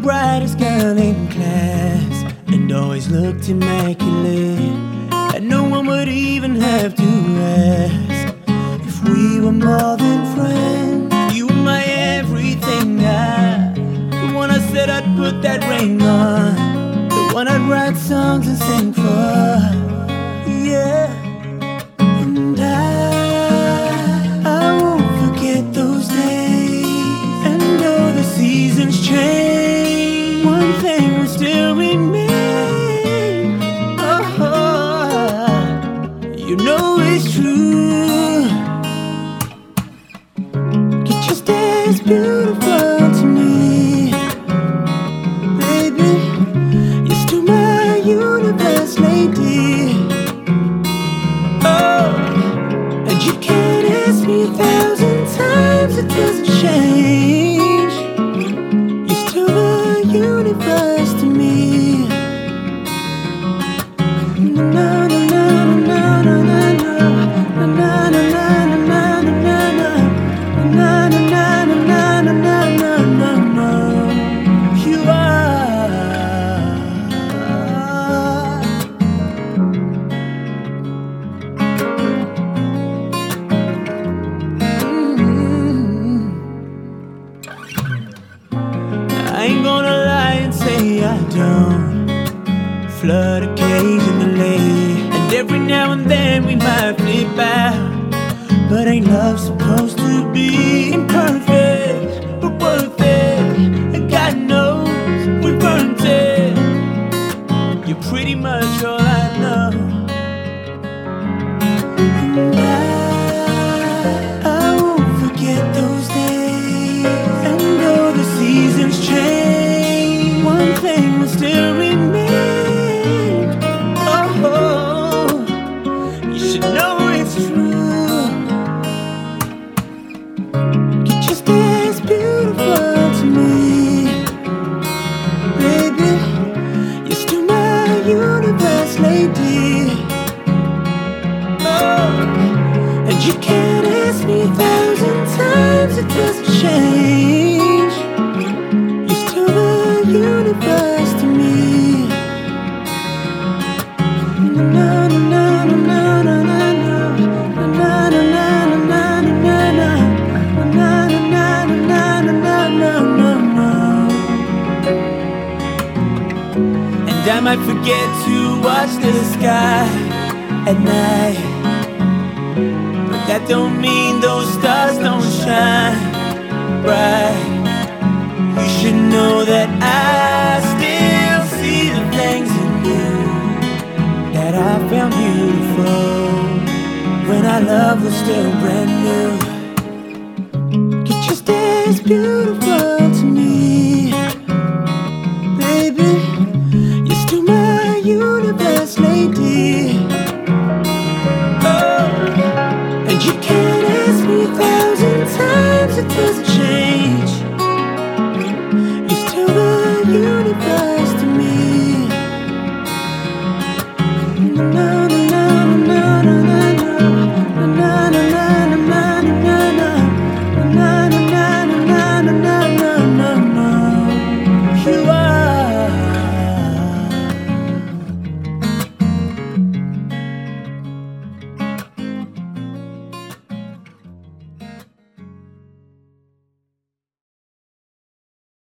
brightest girl in class and always looked immaculate, and no one would even have to ask if we were more than friends. You were my everything now, the one I said I'd put that ring on, the one I'd write songs and sing for. Yeah. And I won't forget those days. And though the seasons change, one thing will still remain. Oh, you know it's true. You just as beautiful to me, baby. You're still my universe, lady. And you can ask me 1,000 times, it doesn't change. You're still the universe to me. Na na na na na na na na na na na na na na na na. You are. I ain't gonna lie and say I don't flirt occasionally, and every now and then we might flip out. But ain't love supposed to be imperfect, but worth it? And God knows we've earned it. You're pretty much all I know. And I won't forget those days. And though the seasons change, one thing will still remain. Oh, you should know it's true. You're just as beautiful to me, baby. You're still my universe, lady. And you can ask me 1,000 times, it doesn't change. You're still the universe to me. Na na na na na na na na na na na na na. And I might forget to watch the sky at night, but that don't mean those stars don't shine bright. You should know that I still see the things in you that I found beautiful when our love was still brand new. You're just as beautiful to me, baby. You're still my universe, lady. And you can ask me 1,000 times, it doesn't change. You're still the universe.